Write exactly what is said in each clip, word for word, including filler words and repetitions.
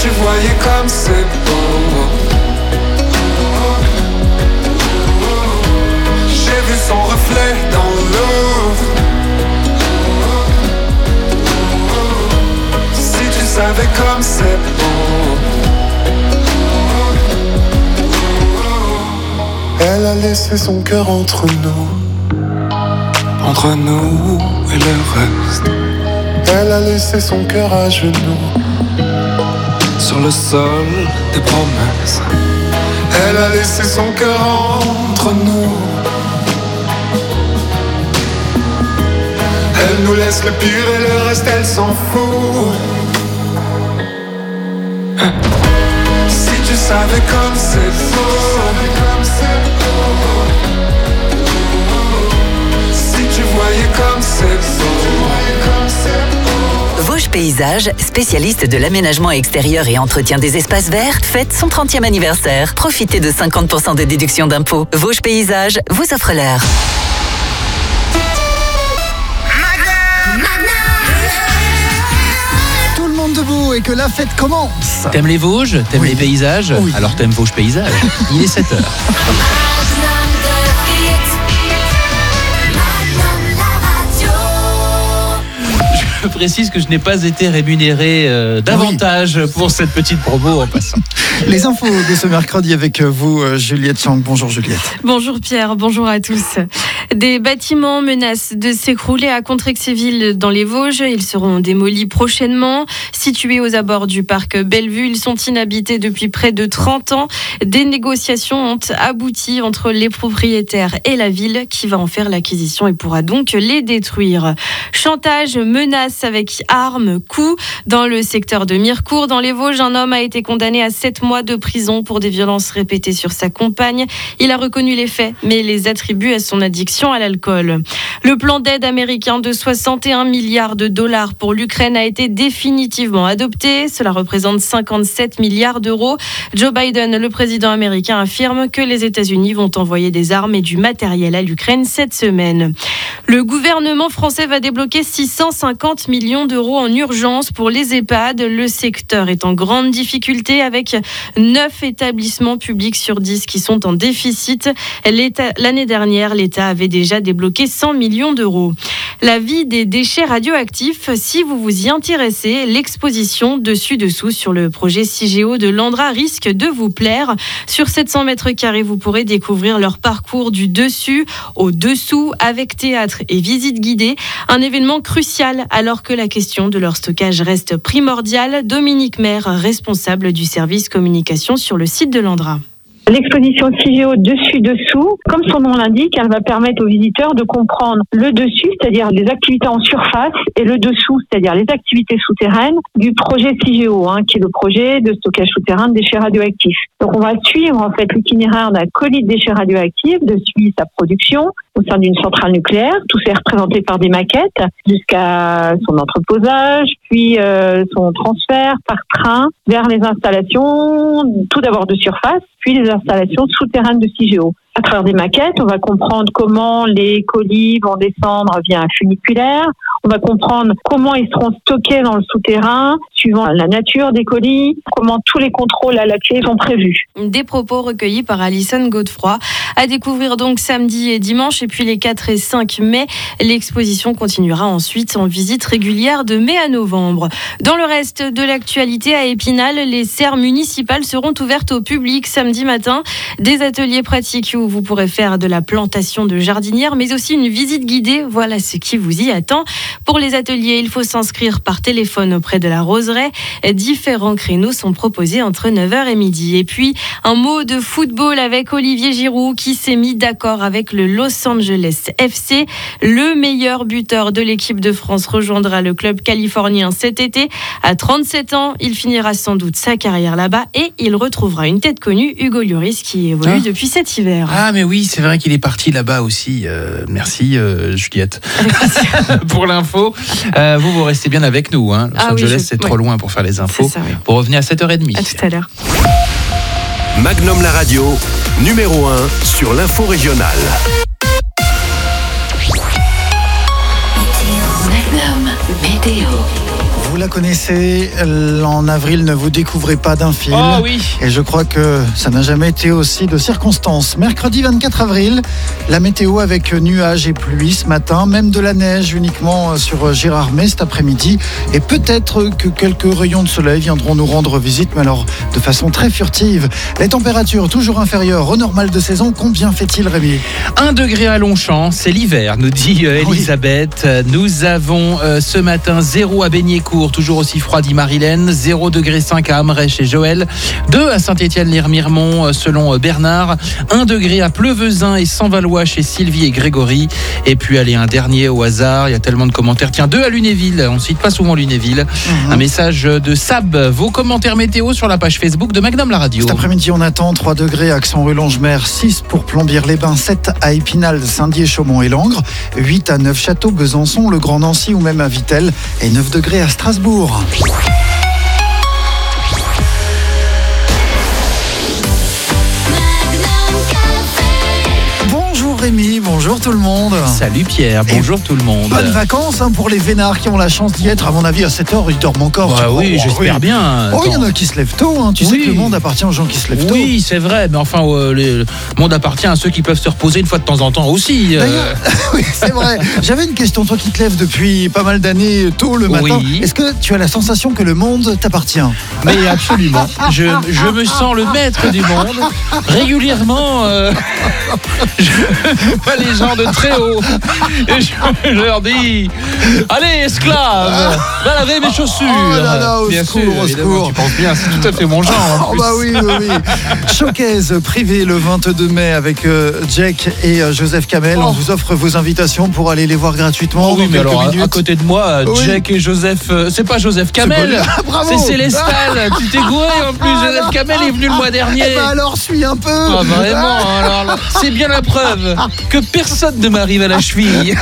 tu voyais comme c'est beau. J'ai vu son reflet dans l'eau. Si tu savais comme c'est beau. Elle a laissé son cœur entre nous, entre nous et le reste. Elle a laissé son cœur à genoux, sur le sol des promesses. Elle a laissé son cœur entre nous. Elle nous laisse le pire et le reste elle s'en fout. Si tu savais comme c'est beau. Si tu voyais comme c'est beau. Vosges Paysages, spécialiste de l'aménagement extérieur et entretien des espaces verts, fête son trentième anniversaire. Profitez de cinquante pour cent de déduction d'impôts. Vosges Paysages vous offre l'heure. Tout le monde debout et que la fête commence. T'aimes les Vosges? T'aimes Oui. les paysages? Oui. Alors t'aimes Vosges Paysages. Il est sept heures. Je précise que je n'ai pas été rémunéré euh, davantage oui. pour cette petite promo en passant. Les infos de ce mercredi avec vous, Juliette Chang. Bonjour Juliette. Bonjour Pierre, bonjour à tous. Des bâtiments menacent de s'écrouler à Contrexéville dans les Vosges. Ils seront démolis prochainement. Situés aux abords du parc Bellevue, ils sont inhabités depuis près de trente ans. Des négociations ont abouti entre les propriétaires et la ville qui va en faire l'acquisition et pourra donc les détruire. Chantage, menace avec armes, coups. Dans le secteur de Mirecourt, dans les Vosges, un homme a été condamné à sept mois de prison pour des violences répétées sur sa compagne. Il a reconnu les faits, mais les attribue à son addiction à l'alcool. Le plan d'aide américain de soixante et un milliards de dollars pour l'Ukraine a été définitivement adopté. Cela représente cinquante-sept milliards d'euros. Joe Biden, le président américain, affirme que les États-Unis vont envoyer des armes et du matériel à l'Ukraine cette semaine. Le gouvernement français va débloquer six cent cinquante millions d'euros en urgence pour les EHPAD. Le secteur est en grande difficulté avec neuf établissements publics sur dix qui sont en déficit. L'État, l'année dernière, l'État avait déjà débloqué cent millions d'euros. La vie des déchets radioactifs, si vous vous y intéressez, l'exposition dessus-dessous sur le projet Cigéo de Landra risque de vous plaire. Sur sept cents mètres carrés, vous pourrez découvrir leur parcours du dessus au dessous avec théâtre et visite guidée. Un événement crucial alors que la question de leur stockage reste primordiale. Dominique Maire, responsable du service communication sur le site de Landra. L'exposition Cigéo dessus-dessous, comme son nom l'indique, elle va permettre aux visiteurs de comprendre le dessus, c'est-à-dire les activités en surface, et le dessous, c'est-à-dire les activités souterraines du projet Cigéo, hein, qui est le projet de stockage souterrain de déchets radioactifs. Donc on va suivre en fait l'itinéraire d'un colis de déchets radioactifs, de suivre sa production au sein d'une centrale nucléaire. Tout ça est représenté par des maquettes jusqu'à son entreposage, puis euh, son transfert par train vers les installations, tout d'abord de surface, puis les installations souterraines de Cigéo. À travers des maquettes, on va comprendre comment les colis vont descendre via un funiculaire. On va comprendre comment ils seront stockés dans le souterrain, suivant la nature des colis, comment tous les contrôles à la clé sont prévus. Des propos recueillis par Alison Godefroy. À découvrir donc samedi et dimanche, et puis les quatre et cinq mai. L'exposition continuera ensuite en visite régulière de mai à novembre. Dans le reste de l'actualité, à Épinal, les serres municipales seront ouvertes au public samedi matin. Des ateliers pratiques où vous pourrez faire de la plantation de jardinières, mais aussi une visite guidée. Voilà ce qui vous y attend. Pour les ateliers, il faut s'inscrire par téléphone auprès de la Roseraie. Différents créneaux sont proposés entre neuf heures et midi. Et puis, un mot de football avec Olivier Giroud qui s'est mis d'accord avec le Los Angeles F C. Le meilleur buteur de l'équipe de France rejoindra le club californien cet été. À trente-sept ans, il finira sans doute sa carrière là-bas et il retrouvera une tête connue, Hugo Lloris, qui évolue ah. depuis cet hiver. Ah mais oui, c'est vrai qu'il est parti là-bas aussi. Euh, merci euh, Juliette pour l'info. Euh, vous, vous restez bien avec nous. Hein. Los ah Angeles, oui, je... c'est trop ouais. loin pour faire les infos. Ça, oui. Pour revenir à sept heures trente. À tout à l'heure. Magnum la radio, numéro un sur l'info régionale. Magnum Météo. Vous la connaissez. En avril, ne vous découvrez pas d'un fil. Oh oui. Et je crois que ça n'a jamais été aussi de circonstances. Mercredi vingt-quatre avril, la météo avec nuages et pluie ce matin, même de la neige uniquement sur Gérardmer cet après-midi. Et peut-être que quelques rayons de soleil viendront nous rendre visite, mais alors de façon très furtive. Les températures toujours inférieures au normal de saison. Combien fait-il, Rémi ? Un degré à Longchamp, c'est l'hiver, nous dit euh, Elisabeth. Oui. Nous avons euh, ce matin zéro à Beignécourt, toujours aussi froid dit Marilène, zéro degré cinq à Amrech chez Joël, deux à Saint-Étienne-Lire-Miremont euh, selon euh, Bernard, un degré à Pleuvezin et Saint-Valois chez Sylvie et Grégory, et puis allez, un dernier au hasard, il y a tellement de commentaires. Tiens, deux à Lunéville, on ne cite pas souvent Lunéville. Mmh. Un message de Sab, vos commentaires météo sur la page Facebook de Magnum la radio. Cet après-midi, on attend trois degrés à Axen-Rue-Longemer, six pour Plombières-les-Bains, sept à Épinal, Saint-Dié, Chaumont et Langres, huit à Neufchâteau, Besançon, le Grand Nancy ou même à Vittel et neuf degrés à Strasbourg. Rémi, bonjour tout le monde. Salut Pierre, bonjour et tout le monde. Bonnes vacances hein, pour les vénards qui ont la chance d'y être. À mon avis, à cette heure, ils dorment encore. Bah oui, oh, j'espère oui. bien. Oh, il y en a qui se lèvent tôt. Hein. Tu oui. sais que le monde appartient aux gens qui se lèvent tôt. Oui, c'est vrai. Mais enfin, euh, les, le monde appartient à ceux qui peuvent se reposer une fois de temps en temps aussi. Euh... oui, c'est vrai. J'avais une question. Toi qui te lèves depuis pas mal d'années tôt le matin, oui. Est-ce que tu as la sensation que le monde t'appartient ? Mais absolument. je, je me sens le maître du monde. Régulièrement, euh, je vois les gens de très haut et je, je leur dis allez esclaves, va laver mes chaussures. Oh là là, au bien secours, sûr, au secours. Tu penses bien, c'est tout à fait mon genre. Oh bah oui, oui, oui. Showcase privé le vingt-deux mai avec euh, Jack et euh, Joseph Kamel. Oh. On vous offre vos invitations pour aller les voir gratuitement. Oh oui, mais alors minutes. À côté de moi, oui. Jack et Joseph, euh, c'est pas Joseph Kamel, c'est, ah, c'est Célestal. Tu t'es gouré en plus. Ah, Joseph alors, Kamel est venu le mois dernier. Eh ben alors, suis un peu. Ah vraiment, alors là, c'est bien la preuve que personne ne m'arrive à la cheville.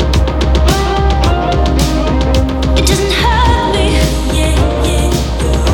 It doesn't hurt me, yeah, yeah.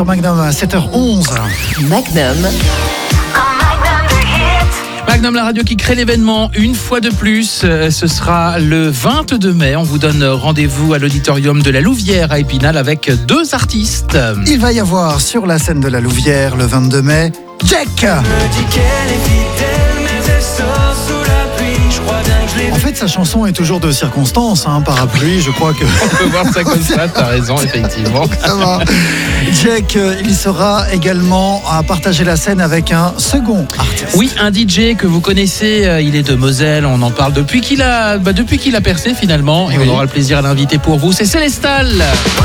Magnum à sept heures onze. Magnum. Magnum, la radio qui crée l'événement une fois de plus. Euh, ce sera le vingt-deux mai. On vous donne rendez-vous à l'auditorium de la Louvière à Épinal avec deux artistes. Il va y avoir sur la scène de la Louvière le vingt-deux mai, Jack. En fait, sa chanson est toujours de circonstance, hein, parapluie, je crois que... On peut voir ça comme ça, t'as raison, effectivement. Ça va. Jack, il sera également à partager la scène avec un second artiste. Oui, un D J que vous connaissez, il est de Moselle, on en parle depuis qu'il a, bah, depuis qu'il a percé finalement, et oui. On aura le plaisir à l'inviter pour vous, c'est Célestal. Il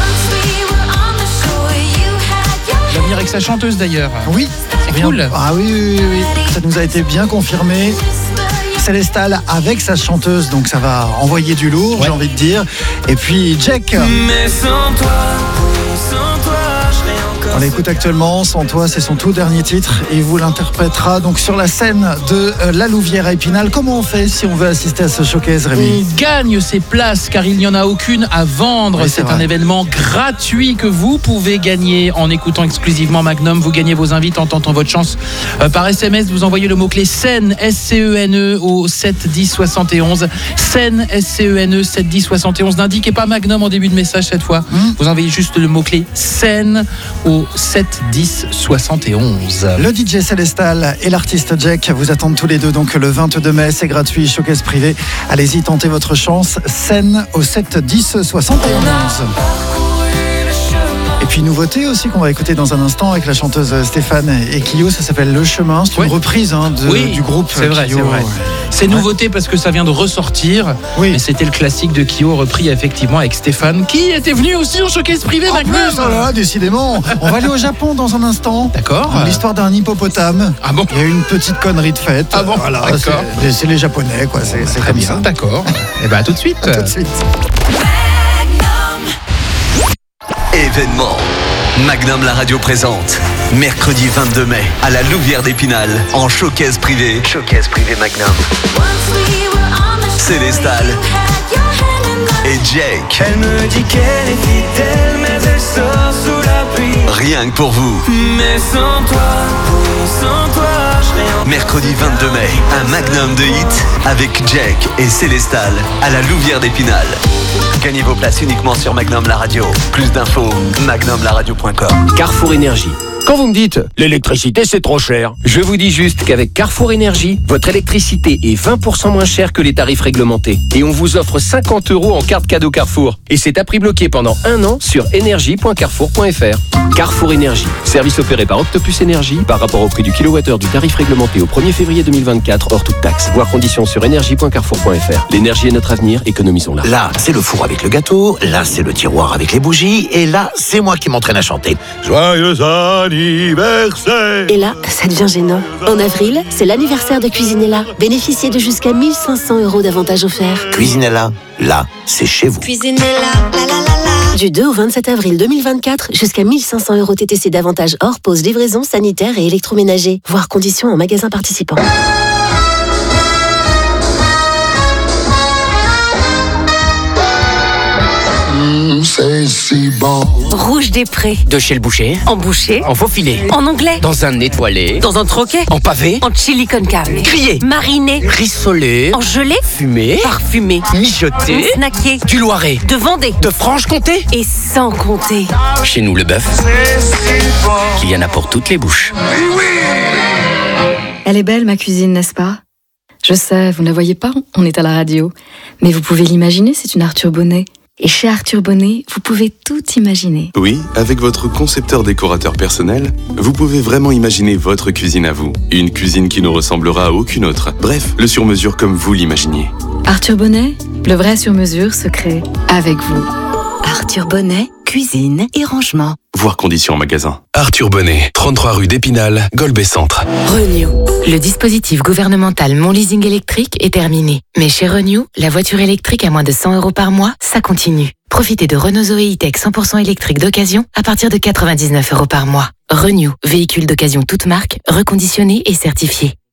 va venir avec sa chanteuse d'ailleurs. Oui, c'est bien. Cool. Ah oui, oui, oui, ça nous a été bien confirmé. Célestal avec sa chanteuse, donc ça va envoyer du lourd, ouais. J'ai envie de dire. Et puis Jack. Mais sans toi, sans toi, je serais encore. On l'écoute actuellement, Sans toi, c'est son tout dernier titre et il vous l'interprétera donc sur la scène de la Louvière à Épinal. Comment on fait si on veut assister à ce showcase, Rémi ? On gagne ses places car il n'y en a aucune à vendre. Oui, c'est c'est un événement gratuit que vous pouvez gagner en écoutant exclusivement Magnum. Vous gagnez vos invites en tentant votre chance euh, par S M S. Vous envoyez le mot-clé scène, S C E N E au sept dix soixante et onze. Scène, S C E N E, sept dix soixante et onze. N'indiquez pas Magnum en début de message cette fois. Mmh. Vous envoyez juste le mot-clé scène au sept dix soixante et onze. Le D J Célestal et l'artiste Jack vous attendent tous les deux donc le vingt-deux mai, c'est gratuit, showcase privé. Allez-y, tentez votre chance. Scène au sept dix soixante et onze. Et puis nouveauté aussi qu'on va écouter dans un instant avec la chanteuse Stéphane et Kyo, ça s'appelle Le Chemin, c'est une oui. reprise hein, de, oui, du groupe c'est vrai, Kyo. C'est vrai. C'est nouveauté parce que ça vient de ressortir, oui. Mais c'était le classique de Kyo repris effectivement avec Stéphane qui était venu aussi en showcase privé. En plus, voilà, décidément. On va aller au Japon dans un instant. D'accord. L'histoire d'un hippopotame. Ah bon ? Il y a une petite connerie de fête. Ah bon ? Voilà, d'accord. C'est, c'est les Japonais quoi, c'est, c'est comme bien, ça. D'accord. Et ben à tout de suite. À tout de suite. Événement. Magnum la radio présente mercredi vingt-deux mai à la Louvière d'Épinal en showcase privé. Showcase privé Magnum. Célestal et Jake. Elle me dit qu'elle est fidèle mais elle sort sous la pluie. Rien que pour vous. Mais sans toi, sans toi, je serais encore. Mercredi vingt-deux mai, un Magnum de hit avec Jake et Célestal à la Louvière d'Épinal. Gagnez vos places uniquement sur Magnum la radio. Plus d'infos, magnum la radio point com. Carrefour Énergie. Quand vous me dites l'électricité c'est trop cher, je vous dis juste qu'avec Carrefour Énergie, votre électricité est vingt pour cent moins chère que les tarifs réglementés. Et on vous offre cinquante euros en carte cadeau Carrefour. Et c'est à prix bloqué pendant un an sur énergie point carrefour point f r. Carrefour Énergie. Service opéré par Octopus Énergie par rapport au prix du kilowattheure du tarif réglementé au premier février deux mille vingt-quatre hors toute taxe. Voir conditions sur énergie point carrefour point f r. L'énergie est notre avenir, économisons-la. Là, c'est le four avec le gâteau, là, c'est le tiroir avec les bougies, et là, c'est moi qui m'entraîne à chanter. Joyeux anniversaire! Et là, ça devient gênant. En avril, c'est l'anniversaire de Cuisinella. Bénéficiez de jusqu'à mille cinq cents euros d'avantages offerts. Cuisinella, là, c'est chez vous. Cuisinella, la la la la. Du deux au vingt-sept avril deux mille vingt-quatre, jusqu'à mille cinq cents euros T T C d'avantages hors pause, livraison, sanitaire et électroménager. Voir conditions en magasin participant. C'est si bon. Rouge des Prés. De chez le boucher. En boucher. En faux filet. En anglais. Dans un étoilé. Dans un troquet. En pavé. En chili con carne. Grillé. Mariné. Rissolé. En gelé. Fumé. Parfumé. Mijoté. Snacké. Du Loiret. De Vendée. De Franche-Comté. Et sans compter. Chez nous, le bœuf. Il y en a pour toutes les bouches. Elle est belle, ma cuisine, n'est-ce pas ? Je sais, vous ne la voyez pas, on est à la radio. Mais vous pouvez l'imaginer, c'est une Arthur Bonnet. Et chez Arthur Bonnet, vous pouvez tout imaginer. Oui, avec votre concepteur décorateur personnel, vous pouvez vraiment imaginer votre cuisine à vous. Une cuisine qui ne ressemblera à aucune autre. Bref, le sur-mesure comme vous l'imaginiez. Arthur Bonnet, le vrai sur-mesure se crée avec vous. Arthur Bonnet, cuisine et rangement. Voir conditions en magasin. Arthur Bonnet, trente-trois rue d'Épinal, Golbet Centre. Renew. Le dispositif gouvernemental Mon Leasing électrique est terminé. Mais chez Renew, la voiture électrique à moins de cent euros par mois, ça continue. Profitez de Renault Zoé E-Tech cent pour cent électrique d'occasion à partir de quatre-vingt-dix-neuf euros par mois. Renew, véhicule d'occasion toute marque, reconditionné et certifié.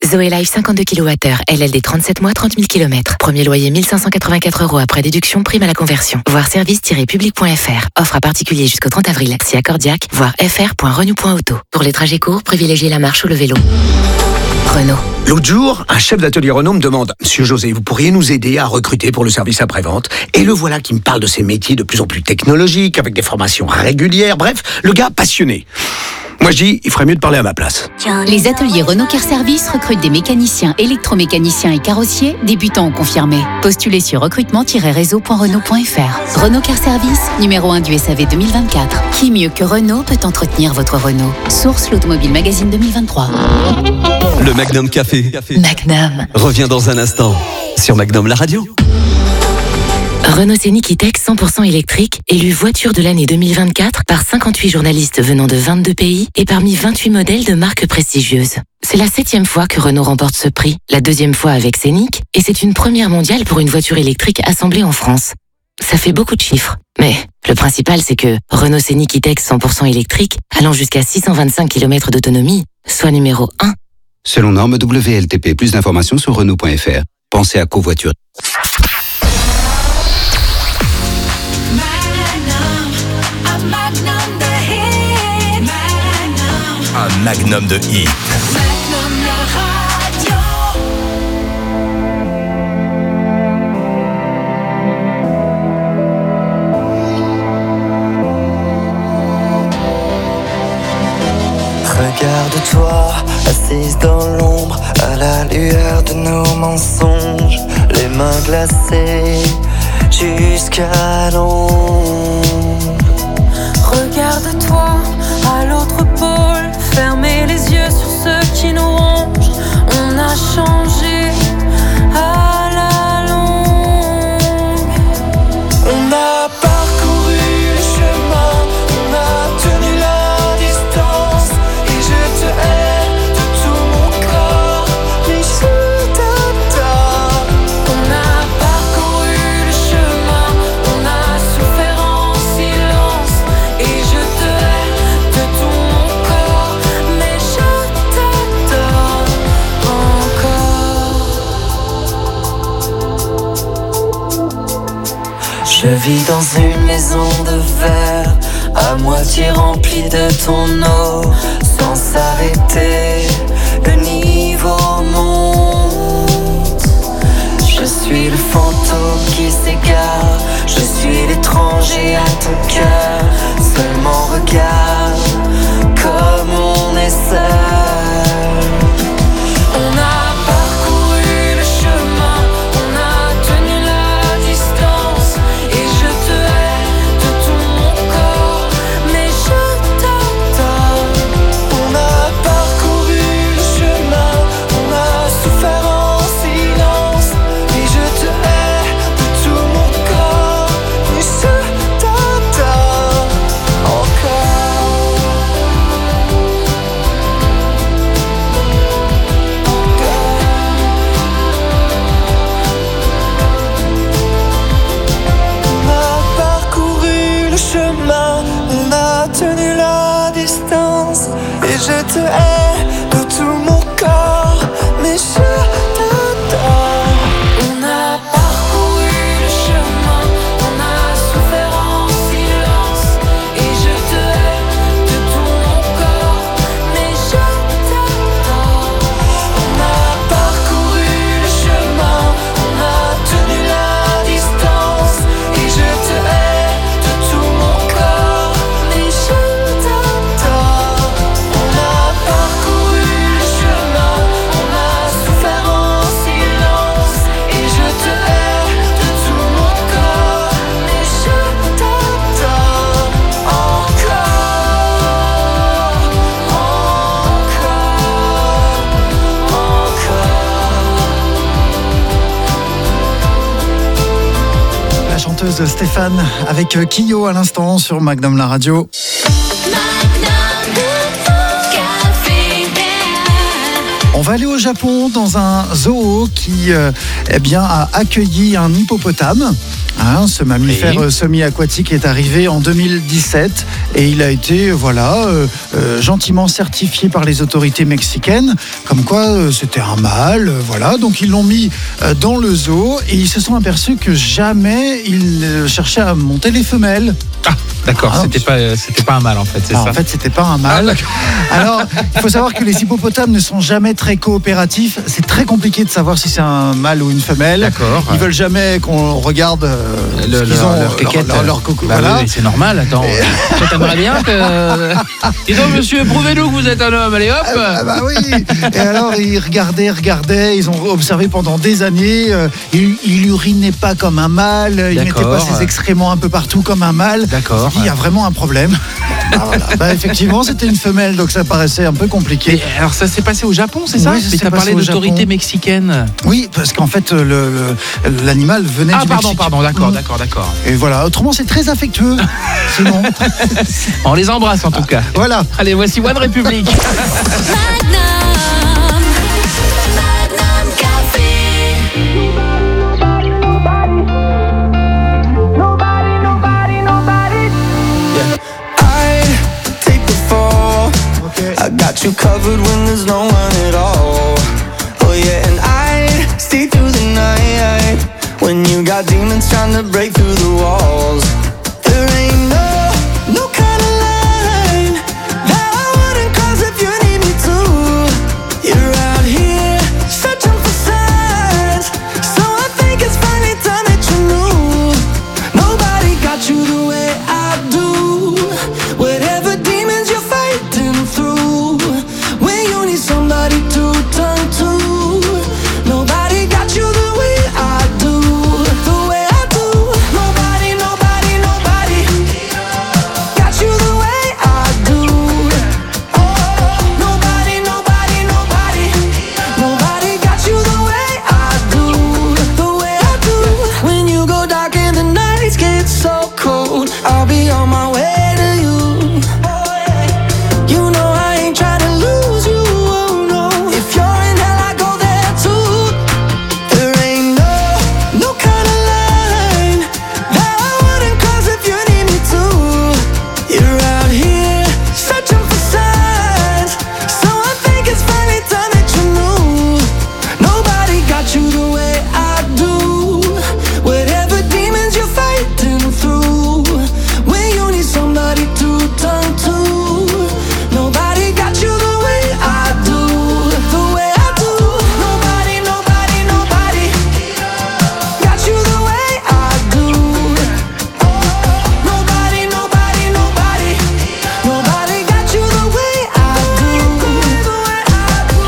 Zoé Life cinquante-deux kilowattheures, L L D trente-sept mois, trente mille kilomètres. Premier loyer mille cinq cent quatre-vingt-quatre euros après déduction, prime à la conversion. Voir service-public point f r. Offre à particulier jusqu'au trente avril. Si accordiaque, voir f r point renew point auto. Pour les trajets courts, privilégiez la marche ou le vélo. Renault. L'autre jour, un chef d'atelier Renault me demande « Monsieur José, vous pourriez nous aider à recruter pour le service après-vente ?» Et le voilà qui me parle de ces métiers de plus en plus technologiques, avec des formations régulières, bref, le gars passionné. Moi je dis, il ferait mieux de parler à ma place. Les ateliers Renault Car Service recrutent des mécaniciens, électromécaniciens et carrossiers, débutants ou confirmés. Postulez sur recrutement tiret réseau point renault point f r. Renault Car Service, numéro un du S A V deux mille vingt-quatre. Qui mieux que Renault peut entretenir votre Renault? Source l'Automobile Magazine deux mille vingt-trois. Le Magnum Café. Magnum. Revient dans un instant sur Magnum la radio. Renault Scénic E-Tech cent pour cent électrique, élu voiture de l'année deux mille vingt-quatre par cinquante-huit journalistes venant de vingt-deux pays et parmi vingt-huit modèles de marques prestigieuses. C'est la septième fois que Renault remporte ce prix, la deuxième fois avec Scénic, et c'est une première mondiale pour une voiture électrique assemblée en France. Ça fait beaucoup de chiffres, mais le principal c'est que Renault Scénic E-Tech cent pour cent électrique, allant jusqu'à six cent vingt-cinq kilomètres d'autonomie, soit numéro un. Selon norme W L T P, plus d'informations sur renault point f r. Pensez à covoiturer. Un magnum de hit. Regarde-toi, assise dans l'ombre, à la lueur de nos mensonges, les mains glacées jusqu'à l'ombre. Regarde-toi, à l'autre pôle, fermez les yeux sur ceux qui nous rongent. On a changé à la longue. On a parcouru le chemin, on a tenu la distance, et je te hais de tout mon corps, mais je t'adore. On a parcouru le chemin, on a souffert en silence, et je te hais de tout mon corps, mais je t'adore encore. Je vis dans une maison de verre, à moitié remplie de ton eau, sans s'arrêter, le niveau monte. Je suis le fantôme qui s'égare, je suis l'étranger à ton cœur, seulement regarde comme on est seul. On a parcouru le chemin, on a tenu la distance, et je te hais de tout mon corps, mais je t'adore. On a parcouru le chemin, on a souffert en silence, et je te hais de tout mon corps, mais je t'adore encore. On a parcouru le chemin, on a tenu la distance, et je te hais de tout mon corps, mais je t'adore. On a parcouru le chemin, on a souffert en silence, et je te hais de tout mon corps, mais je t'adore. On a parcouru le chemin, on a tenu la distance, et je te hais de tout mon corps, mais je t'adore. On a parcouru le chemin, on a souffert en silence, et je te hais de tout mon corps, mais je t'adore encore, La chanteuse Stéphane avec Kyo à l'instant sur Magnum la radio. On On va aller au Japon dans un zoo qui euh, eh bien, a accueilli un hippopotame. Hein, ce mammifère oui. semi-aquatique est arrivé en deux mille dix-sept et il a été voilà, euh, euh, gentiment certifié par les autorités mexicaines, comme quoi euh, c'était un mâle. Euh, voilà. Donc ils l'ont mis euh, dans le zoo et ils se sont aperçus que jamais ils euh, cherchaient à monter les femelles. Ah, d'accord, ah, c'était pas, euh, c'était pas un mâle en fait, c'est ah, ça. En fait, c'était pas un mâle. Ah, alors, il faut savoir que les hippopotames ne sont jamais très coopératifs. C'est très compliqué de savoir si c'est un mâle ou une femelle. D'accord. Ils veulent jamais qu'on regarde euh, le, ce qu'ils leur, ont, leur, leur, leur, leur coco. Bah voilà. Oui, c'est normal, attends. Et... Toi, t'aimerais bien que... Dis donc, monsieur, prouvez-nous que vous êtes un homme, allez hop. Ah bah oui. Et alors, ils regardaient, regardaient, ils ont observé pendant des années. Euh, il, il urinait pas comme un mâle, il mettait pas ses excréments un peu partout comme un mâle. D'accord. Il y a vraiment un problème. Ah, voilà. Bah, effectivement, c'était une femelle, donc ça paraissait un peu compliqué. Mais alors, ça s'est passé au Japon, c'est ça? Oui, mais tu as parlé d'autorité mexicaine. Oui, parce qu'en fait, le, le, l'animal venait ah, du pardon, Mexique. pardon, d'accord, mmh. d'accord, d'accord. Et voilà, autrement, c'est très affectueux. Sinon. On les embrasse en tout cas. Voilà. Allez, voici One Republic. I got you covered when there's no one at all. Oh yeah, and I stay through the night when you got demons trying to break through the walls. There ain't no, no kind of line that I wouldn't cross if you need me to. You're out here searching for signs, so I think it's finally time that you knew. Nobody got you the way I do. Whatever demons you're fighting through, when you need somebody to turn to, nobody got you the way I do, the way I do. Nobody, nobody, nobody got you the way I do. Oh, nobody, nobody, nobody, nobody got you the way I do, the way I do. When you go dark and the nights get so cold, I'll be on my way to you. You know I ain't trying to lose you, oh no. If you're in hell, I go there too. There ain't no, no kind of line that I wouldn't cross if you need me to. You're out here searching for signs, so I think it's finally time that you knew. Nobody got you the way I do. Whatever demons you're fighting through, when you need somebody to turn to, nobody got you the way I do, the way I do. Nobody, nobody, nobody got you the way I do. Nobody, nobody, nobody, nobody got you the way I do, the way I do.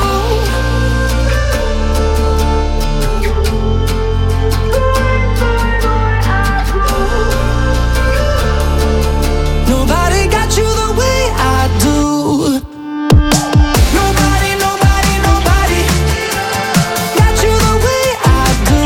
Nobody got you the way I do. Nobody, nobody, nobody got you the way I do.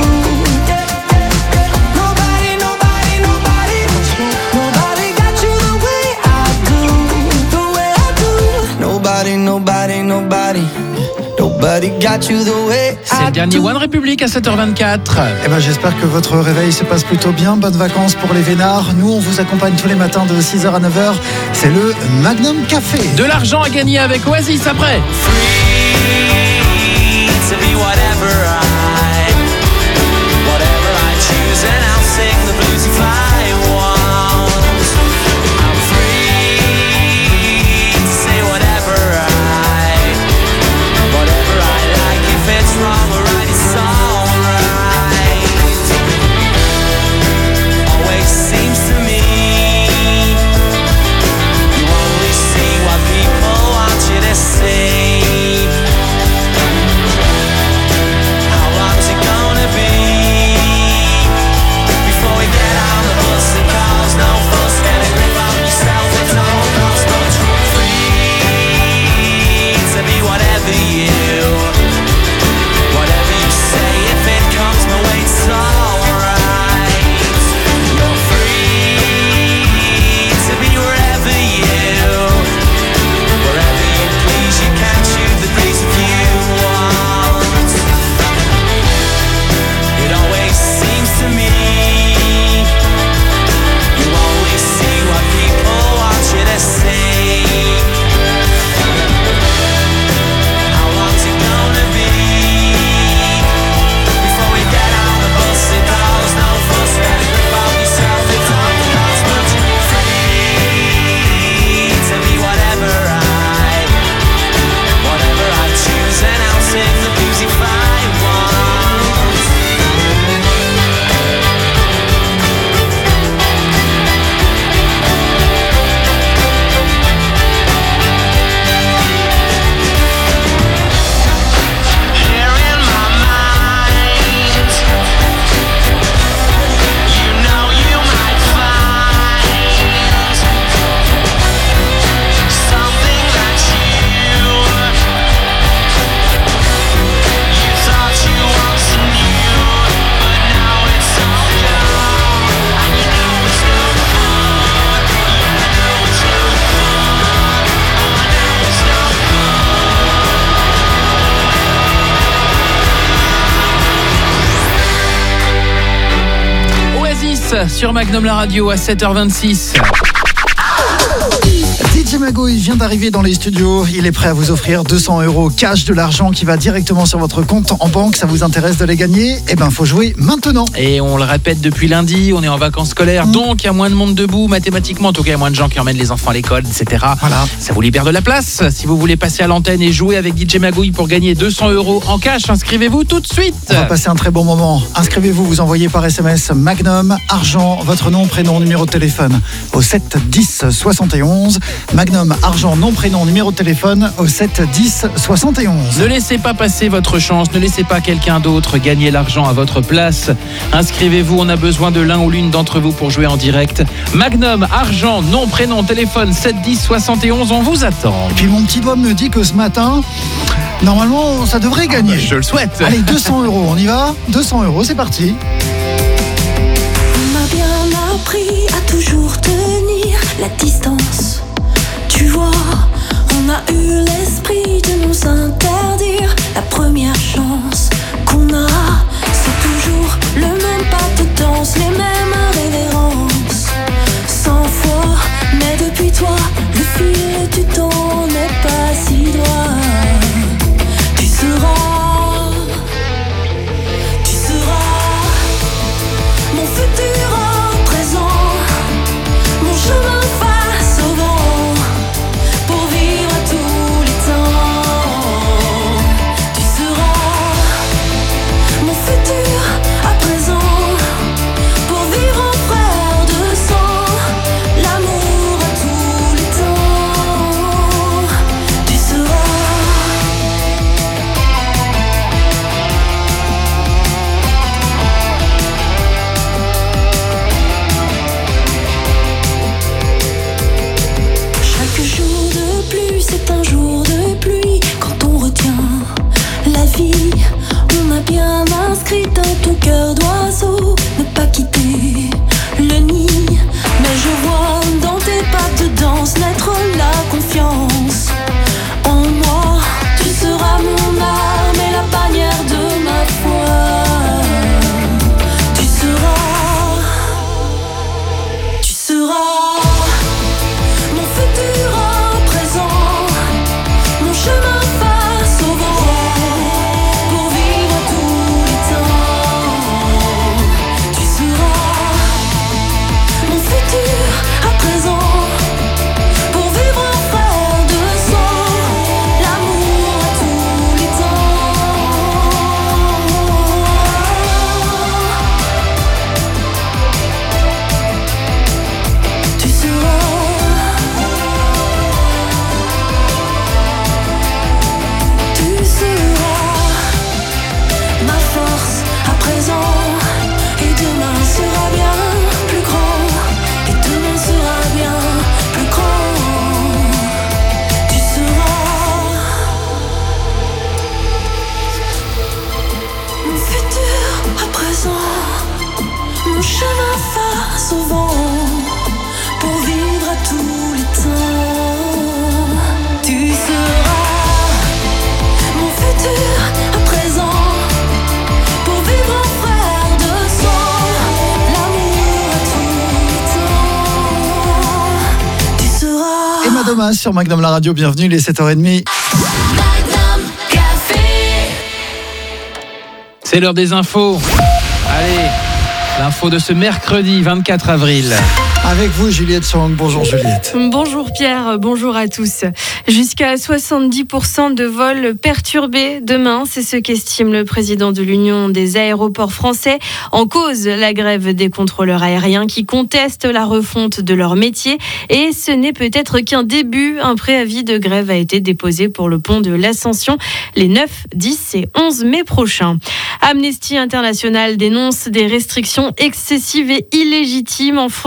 Nobody, nobody, nobody, nobody got you the way I do, the way I do. Nobody, nobody, nobody, nobody got you the way I do. C'est le dernier One Republic à sept heures vingt-quatre. Eh ben, j'espère que votre réveil se passe plutôt bien. Bonnes vacances pour les vénards. Nous, on vous accompagne tous les matins de six heures à neuf heures. C'est le Magnum Café. De l'argent à gagner avec Oasis après. To be whatever I, whatever I choose, and I'll sing the blues if I want. I'm free to say whatever I, whatever I like. If it's wrong or right, it's alright. Always seems to me you only see what people want you to see. Dance sur Magnum la radio à sept heures vingt-six. D J Mago, il vient d'arriver dans les studios. Il est prêt à vous offrir deux cents euros cash, de l'argent qui va directement sur votre compte en banque. Ça vous intéresse de les gagner? Eh ben, faut jouer maintenant. Et on le répète depuis lundi, on est en vacances scolaires, mmh. donc il y a moins de monde debout, mathématiquement. En tout cas, il y a moins de gens qui emmènent les enfants à l'école, et cetera. Voilà. Ça vous libère de la place. Si vous voulez passer à l'antenne et jouer avec D J Magouille pour gagner deux cents euros en cash, inscrivez-vous tout de suite. On va passer un très bon moment. Inscrivez-vous, vous envoyez par S M S Magnum, argent, votre nom, prénom, numéro de téléphone au sept dix soixante et onze. Magnum, argent, nom, prénom, numéro de téléphone au sept dix soixante et onze. Ne laissez pas passer votre chance, ne laissez pas quelqu'un d'autre gagner l'argent à votre place. Inscrivez-vous, on a besoin de l'un ou l'une d'entre vous pour jouer en direct. Magnum, argent, nom, prénom, téléphone sept dix soixante et onze, on vous attend. Et puis mon petit doigt me dit que ce matin, normalement, ça devrait gagner. Ah bah, je le souhaite. Allez, deux cents euros, on y va? deux cents euros, c'est parti. On m'a bien appris à toujours tenir la distance. Tu vois, on a eu l'esprit de nous interdire la première chance qu'on a. C'est toujours le même pas de danse, les mêmes révérences. Cent fois, mais depuis toi, le fil du temps n'est pas si droit. Tu seras, tu seras mon futur en présent, mon chemin face au vent. On a bien inscrit dans ton cœur d'oiseau ne pas quitter le nid. Mais je vois dans tes pas de danse naître la confiance en moi. Tu seras mon âme et la bannière de ma foi. Tu seras, tu seras mon futur en présent, mon chemin face au vent. Thomas sur Magnum la radio, bienvenue, les sept heures trente. C'est l'heure des infos. Allez, l'info de ce mercredi vingt-quatre avril. Avec vous, Juliette Song. Bonjour Juliette. Bonjour Pierre, bonjour à tous. Jusqu'à soixante-dix pour cent de vols perturbés demain, c'est ce qu'estime le président de l'Union des aéroports français. En cause, la grève des contrôleurs aériens qui contestent la refonte de leur métier. Et ce n'est peut-être qu'un début. Un préavis de grève a été déposé pour le pont de l'Ascension les neuf, dix et onze mai prochains. Amnesty International dénonce des restrictions excessives et illégitimes en France.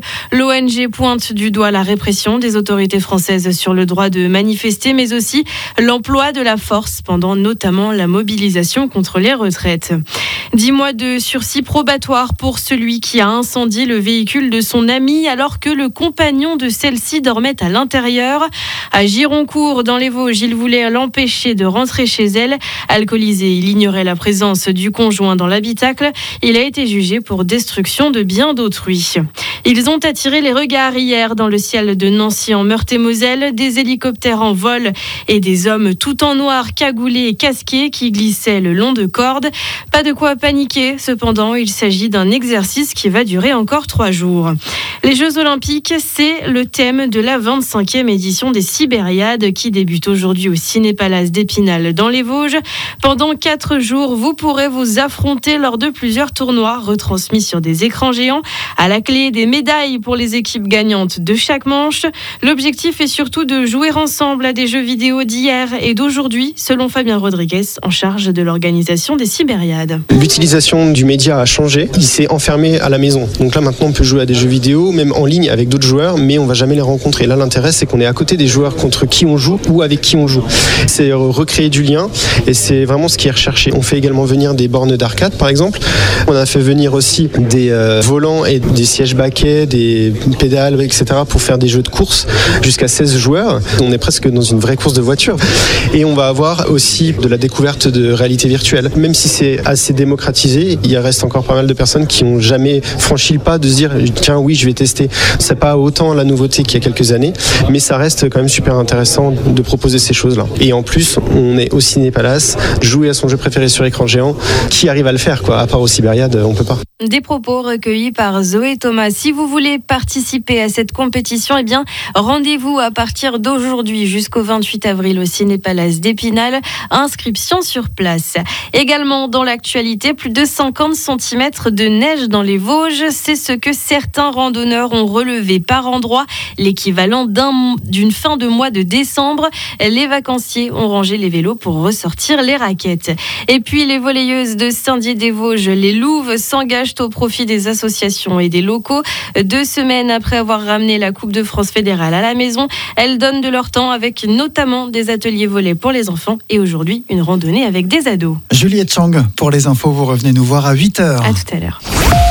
L'O N G pointe du doigt la répression des autorités françaises sur le droit de manifester, mais aussi l'emploi de la force pendant notamment la mobilisation contre les retraites. Dix mois de sursis probatoire pour celui qui a incendié le véhicule de son amie alors que le compagnon de celle-ci dormait à l'intérieur. À Gironcourt, dans les Vosges, il voulait l'empêcher de rentrer chez elle. Alcoolisé, il ignorait la présence du conjoint dans l'habitacle. Il a été jugé pour destruction de biens d'autrui. Ils ont attiré les regards hier dans le ciel de Nancy en Meurthe-et-Moselle. Des hélicoptères en vol et des hommes tout en noir, cagoulés et casqués qui glissaient le long de cordes. Pas de quoi paniquer. Cependant, il s'agit d'un exercice qui va durer encore trois jours. Les Jeux Olympiques, c'est le thème de la vingt-cinquième édition des Sibériades qui débute aujourd'hui au Ciné-Palace d'Épinal dans les Vosges. Pendant quatre jours, vous pourrez vous affronter lors de plusieurs tournois retransmis sur des écrans géants. À la clé, des médailles pour les équipes gagnantes de chaque manche. L'objectif est surtout de jouer ensemble à des jeux vidéo d'hier et d'aujourd'hui, selon Fabien Rodriguez, en charge de l'organisation des Sibériades. L'utilisation du média a changé. Il s'est enfermé à la maison. Donc là, maintenant, on peut jouer à des jeux vidéo, même en ligne avec d'autres joueurs, mais on va jamais les rencontrer. Là, l'intérêt, c'est qu'on est à côté des joueurs contre qui on joue ou avec qui on joue. C'est recréer du lien et c'est vraiment ce qui est recherché. On fait également venir des bornes d'arcade, par exemple. On a fait venir aussi des euh, volants et des sièges baquets, des pédales, et cetera pour faire des jeux de course jusqu'à seize joueurs. On est presque dans une vraie course de voiture. Et on va avoir aussi de la découverte de réalité virtuelle. Même si c'est assez démocratisé, il reste encore pas mal de personnes qui n'ont jamais franchi le pas de se dire tiens oui je vais tester. C'est pas autant la nouveauté qu'il y a quelques années, mais ça reste quand même super intéressant de proposer ces choses-là. Et en plus, on est au Ciné-Palace, jouer à son jeu préféré sur écran géant, qui arrive à le faire quoi, à part aux Sibériades, on peut pas. Des propos recueillis par Zoé Thomas. Si vous voulez participer à cette compétition, eh bien, rendez-vous à partir d'aujourd'hui jusqu'au vingt-huit avril au Ciné-Palace d'Épinal. Inscription sur place. Également dans l'actualité, plus de cinquante centimètres de neige dans les Vosges. C'est ce que certains randonneurs ont relevé par endroits, l'équivalent d'un, d'une fin de mois de décembre. Les vacanciers ont rangé les vélos pour ressortir les raquettes. Et puis les volleyeuses de Saint-Dié-des-Vosges, les Louves, s'engagent au profit des associations et des locaux. Deux semaines après avoir ramené la Coupe de France fédérale à la maison, elles donnent de leur temps avec notamment des ateliers volley pour les enfants et aujourd'hui une randonnée avec des ados. Juliette Chang, pour les infos, vous revenez nous voir à huit heures. À tout à l'heure.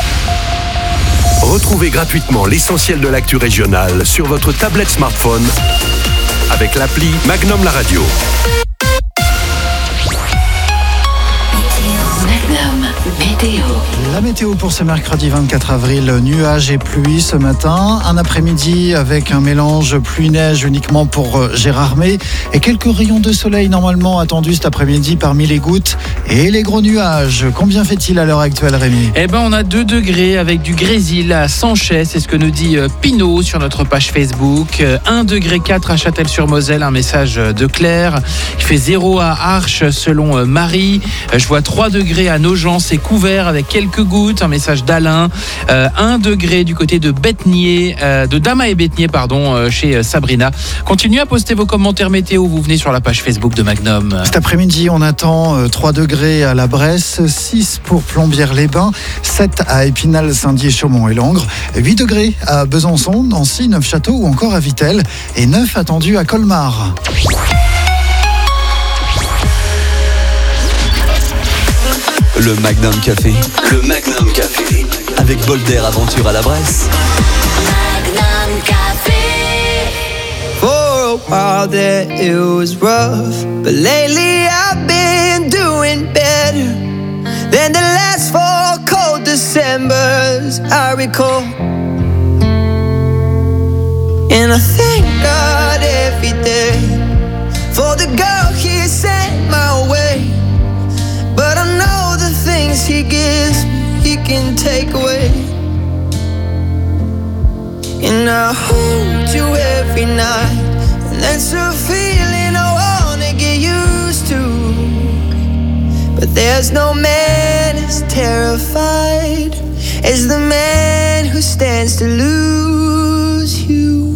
Retrouvez gratuitement l'essentiel de l'actu régionale sur votre tablette smartphone avec l'appli Magnum La Radio. Magnum Météo. La météo pour ce mercredi vingt-quatre avril, nuages et pluie ce matin. Un après-midi avec un mélange pluie-neige uniquement pour Gérardmer et quelques rayons de soleil normalement attendus cet après-midi parmi les gouttes et les gros nuages. Combien fait-il à l'heure actuelle, Rémi ? Eh ben, on a deux degrés avec du grésil à Sanchez, c'est ce que nous dit Pinot sur notre page Facebook. un degré quatre à Châtel-sur-Moselle, un message de Claire. Il fait zéro à Arches selon Marie. Je vois trois degrés à Nogent, c'est couvert avec quelques gouttes, un message d'Alain. Euh, un degré du côté de Betnier, euh, de Dama et Betnier, pardon, euh, chez Sabrina. Continuez à poster vos commentaires météo, vous venez sur la page Facebook de Magnum. Cet après-midi, on attend euh, trois degrés à la Bresse, six pour Plombières-les-Bains, sept à Épinal, Saint-Dié, Chaumont et Langres, huit degrés à Besançon, Nancy, Neufchâteau ou encore à Vittel et neuf attendus à Colmar. Le Magnum Café. Le Magnum Café. Avec bol d'air aventure à la Bresse. Magnum Café. For a while there it was rough, but lately I've been doing better than the last four cold Decembers I recall. And I thank God every day for the girl He sent my way. But I know the things He gives me, He can take away. And I hold you every night, and that's a feeling I wanna get used to. But there's no man as terrified as the man who stands to lose you.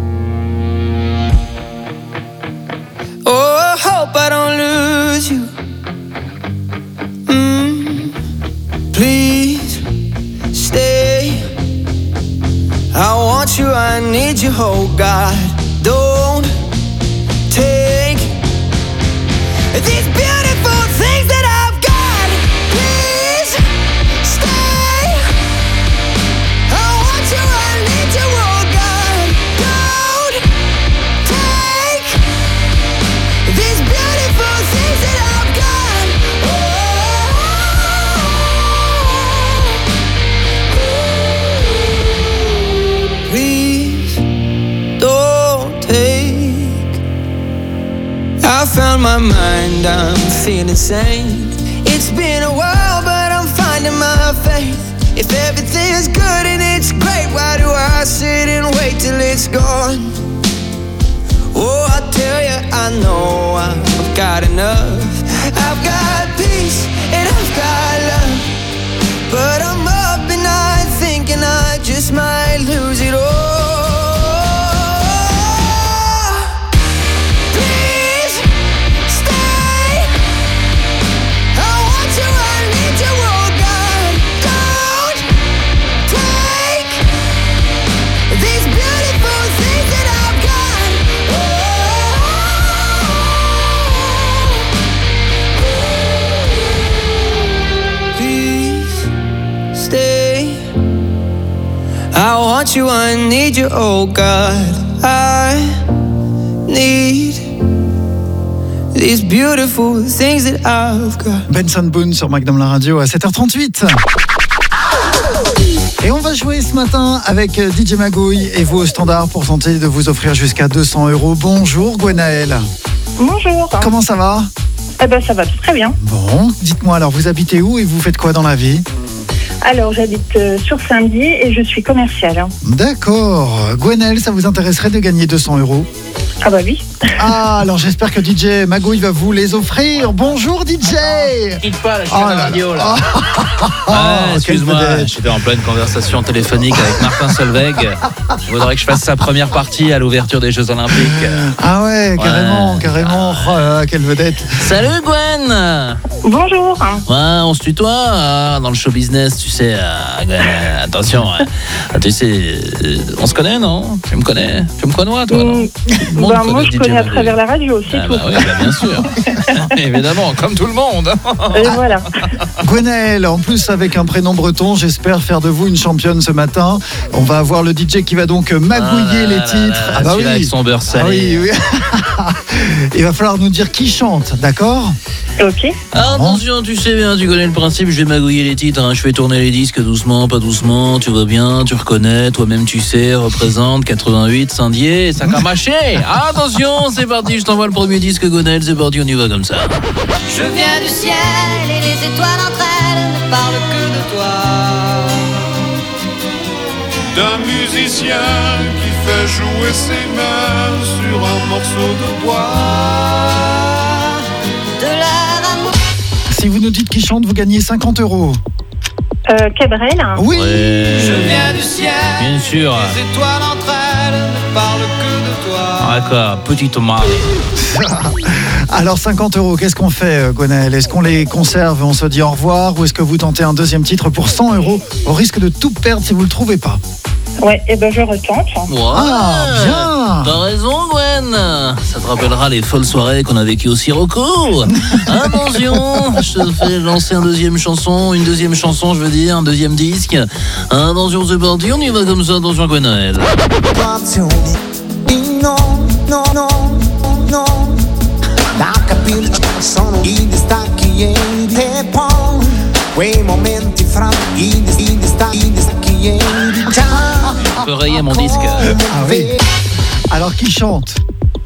Oh, I hope I don't lose you. Please stay. I you, oh God, don't take these beautiful things that I've got. Please stay. I want you, I need you, oh God, don't take these beautiful things that I've got. Oh, please don't take. I found my mind, I'm feeling sane. It's been a while, but I'm finding my faith. If everything's good and it's great, why do I sit and wait till it's gone? Oh, I tell you, I know I've got enough. I've got peace and I've got love, but I'm up at night thinking I just might lose it all. Please stay. I want you, I need you, oh God. Don't take these beautiful things that I've got. Please stay. I want you, I need you, oh God. I need these beautiful things that I've got. Benson Boone sur Magnum la radio à sept heures trente-huit. Et on va jouer ce matin avec D J Magouille et vous au standard pour tenter de vous offrir jusqu'à deux cents euros. Bonjour Gwenaëlle. Bonjour. Comment ça va? Eh ben ça va très bien. Bon, dites-moi alors, vous habitez où et vous faites quoi dans la vie? Alors j'habite euh, sur Saint-Dié et je suis commerciale. hein. D'accord. Gwenaëlle, ça vous intéresserait de gagner deux cents euros? Ah bah oui. Ah, alors j'espère que D J Magouille va vous les offrir. Bonjour D J. Quitte pas, là, je suis Oh à la là radio, là. là. Ouais, Oh, excuse-moi, quelle vedette. j'étais en pleine conversation téléphonique avec Martin Solveig. Il faudrait que je fasse sa première partie à l'ouverture des Jeux Olympiques. Ah ouais, carrément, carrément. Oh là là, quelle vedette. Salut Gwen. Bonjour. Ouais, on se tutoie ah, dans le show business, tu sais. ah, Gwen, euh, attention, ouais. Ah, tu sais, euh, on se connaît, non? Tu me connais? Tu me connais, toi, non? Tout le monde Bah, connaît moi je D J connais à Magouille. travers la radio, c'est Ah tout. bah oui, bah, bien sûr. Évidemment, comme tout le monde. Et voilà. Gwenaëlle, en plus avec un prénom breton, j'espère faire de vous une championne ce matin. On va avoir le D J qui va donc magouiller Ah là les là titres. là là, celui-là avec son beurre salé. Ah oui, oui. Il va falloir nous dire qui chante, d'accord? Ok. Ah, attention, tu sais bien, tu connais le principe, je vais magouiller les titres, hein. Je fais tourner les disques doucement, pas doucement, tu vois bien, tu reconnais, toi-même tu sais, représente quatre-vingt-huit, Saint-Dié, sac à mâcher. Ah, attention, c'est parti, je t'envoie le premier disque Gonel, c'est parti, on y va comme ça. Je viens du ciel et les étoiles entre elles ne parlent que de toi. D'un musicien qui fait jouer ses mains sur un morceau de bois. De leur amour. Si vous nous dites qui chante, vous gagnez cinquante euros. Euh, Cabrel. Oui. Je viens du ciel, Bien sûr. les étoiles entre elles ne parlent que de toi. D'accord, petite Marie. Alors cinquante euros, qu'est-ce qu'on fait, Gwenaëlle? Est-ce qu'on les conserve et on se dit au revoir, ou est-ce que vous tentez un deuxième titre pour cent euros au risque de tout perdre si vous le trouvez pas? Ouais, et ben je retente. Ah, bien. T'as raison, Gwen. Ça te rappellera les folles soirées qu'on a vécues au Sirocco. Attention, je te fais lancer un deuxième chanson, une deuxième chanson, je veux dire, un deuxième disque. Attention, c'est parti, on y va comme ça, attention, Gwenaëlle. No, no, no, no. Da capire sono i distacchi e i depon. Quei momenti fra i distacchi, i distacchi e i già. On peut rayer mon disque. Ah oui. Alors qui chante?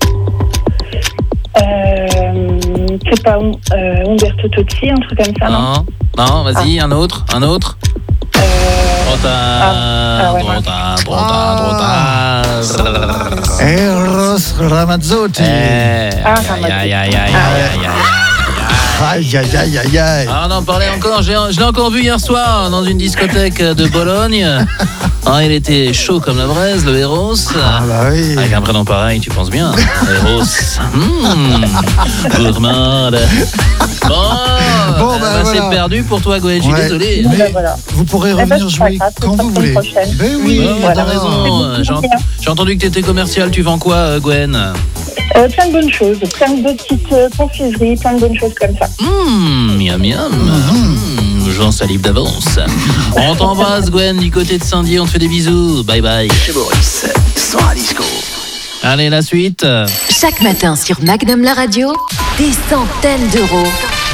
Euh, c'est pas euh, Umberto Tozzi, un truc comme ça, non? Non, non, vas-y, un autre, un autre. Trop tard, ah ouais, trop tard, trop tard, trop tard. Eros Ramazzotti. Eh, Ah, aïe, aïe, aïe, aïe, aïe, aïe, aïe. Aïe, aïe, aïe, aïe, aïe. Ah, on en parlait encore, j'ai- je l'ai encore vu hier soir dans une discothèque de Bologne. Ah, il était chaud comme la braise, le Eros. Ah bah oui. Avec un prénom pareil, tu penses bien. Eros. Mmh. Gourmande. Bon, Bon, bah, bah, voilà. C'est perdu pour toi, Gwen, je suis Ouais. désolé. Mais Ben, voilà. vous pourrez Eh ben, revenir c'est pas jouer grave, ce quand sera vous la voulez. semaine prochaine. Ben oui, Ouais, voilà. t'as raison. J'ai ent- j'ai entendu que t'étais commercial. Tu vends quoi, euh, Gwen? Euh, plein de bonnes choses, plein de petites euh, confiseries, plein de bonnes choses comme ça. Hum, miam miam. Mmh, J'en salive d'avance. On t'embrasse, Gwen, du côté de Saint-Dié. On te fait des bisous. Bye bye. Chez Boris, sans la disco. Allez, la suite. Chaque matin sur Magnum la radio, des centaines d'euros.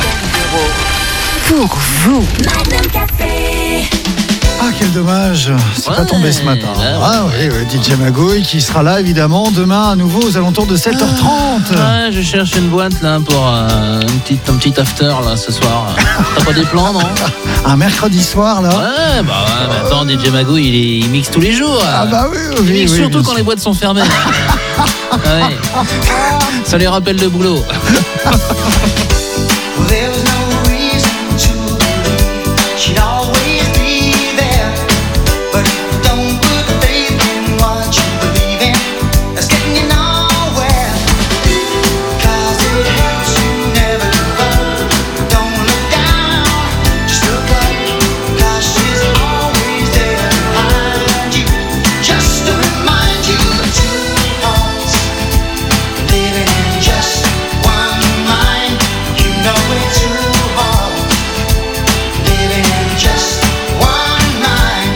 Pour vous. Magnum Café. Ah, quel dommage, c'est Ouais, pas tombé ce matin. là, Ah oui, oui, D J Magouille qui sera là évidemment demain à nouveau aux alentours de sept heures trente. Ouais, je cherche une boîte là pour euh, une petite, un petit after là ce soir. T'as pas des plans, non? Un mercredi soir là. Ouais, bah ouais, mais attends, D J Mago, il, est, il mixe tous les jours. Ah bah oui, oui, Il mixe oui, surtout oui. quand les boîtes sont fermées. hein. Ouais. Ça lui rappelle le boulot. There was no reason to believe she'd always be there. But if you don't put faith in what you believe in, that's getting you nowhere. 'Cause it helps you never give up. Don't look down, just look up. 'Cause she's always there behind you, just to remind you of two hearts living in just one mind. You know it's too hard living in just one mind.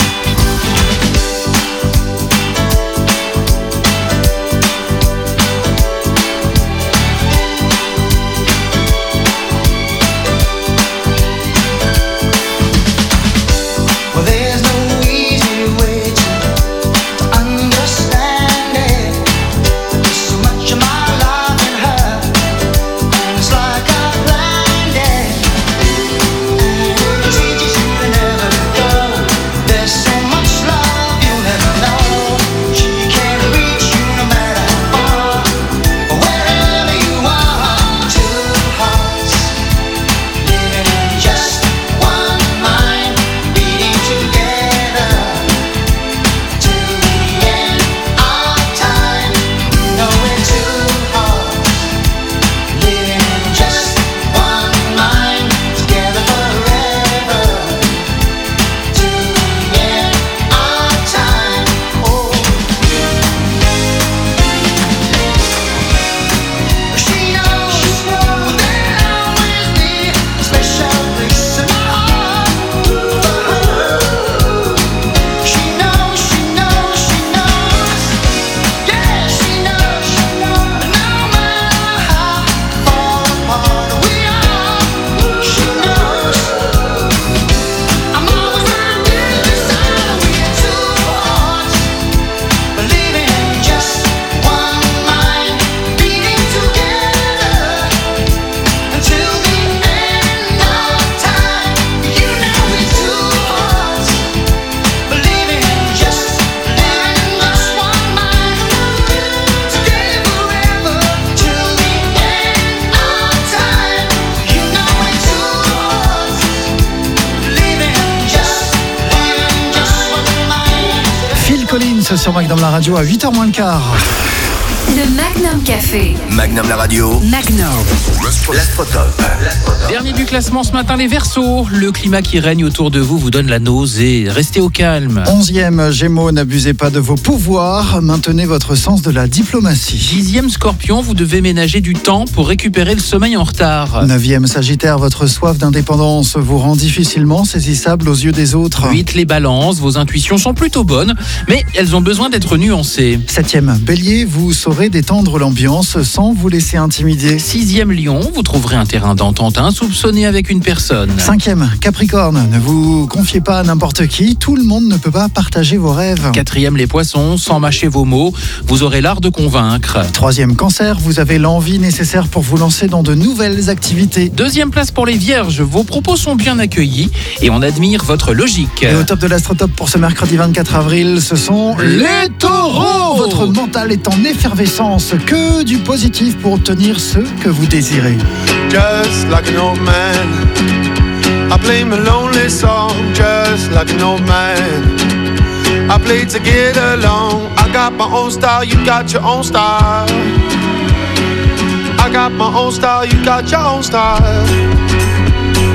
Well, there's no easy way to understand it. There's so much of my life in her, and it's like I planned it. And it teaches you to never let go. There's so much love you'll never know. She can't reach you no matter how far, or wherever you are. Two hearts living in just one mind, beating together till the end of time. You know it's two hearts living in just one mind, together forever till the end of time. Oh, she knows there'll always be a special place in my heart for her. She knows, she knows, she knows. Yeah, she knows. No matter how far apart we are, she knows. I'm always right there beside her. We're two hearts living in just one mind, beating together until the end of time. You know we're two hearts living in just, living in just one mind, together forever till the end of time. You know we're two hearts living in just, living in just one mind. Phil Collins sur Magnum la radio à huit heures moins le quart. Le Magnum Café. Magnum la radio. Magnum. L'Astrotop. Dernier du classement ce matin, les Verseaux. Le climat qui règne autour de vous vous donne la nausée. Restez au calme. Onzième Gémeaux, n'abusez pas de vos pouvoirs, maintenez votre sens de la diplomatie. Dixième Scorpion, vous devez ménager du temps pour récupérer le sommeil en retard. Neuvième Sagittaire, votre soif d'indépendance vous rend difficilement saisissable aux yeux des autres. Huit Les Balances, vos intuitions sont plutôt bonnes, mais elles ont besoin d'être nuancées. Septième Bélier, vous saurez détendre l'ambiance sans vous laisser intimider. Sixième Lion, vous trouverez un terrain d'entente insoupçonné avec une personne. Cinquième Capricorne, ne vous confiez pas à n'importe qui, tout le monde ne peut pas partager vos rêves. Quatrième Les Poissons, sans mâcher vos mots, vous aurez l'art de convaincre. Troisième Cancer, vous avez l'envie nécessaire pour vous lancer dans de nouvelles activités. Deuxième place pour les Vierges, vos propos sont bien accueillis et on admire votre logique. Et au top de l'Astrotop pour ce mercredi vingt-quatre avril, ce sont les Taureaux. Votre mental est en effervescence, que du positif pour obtenir ce que vous désirez. Just like an old man, I play my lonely song. Just like an old man, I play to get along. I got my own style, you got your own style. I got my own style, you got your own style.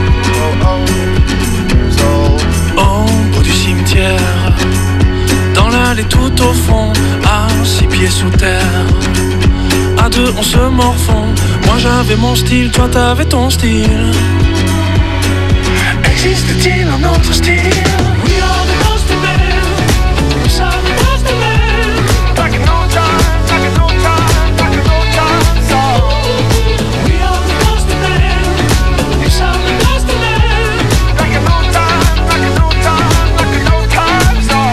Au bout du cimetière, dans l'allée tout au fond, à six pieds sous terre. À deux on se morfond. Moi j'avais mon style, toi t'avais ton style. Existe-t-il un autre style? We are the Ghost Men. We are the Ghost Men. Back in no time, back in no time, back in no time. So we are the Ghost Men. We are the Ghost Men. Back in no time, back in no time, back in no time. So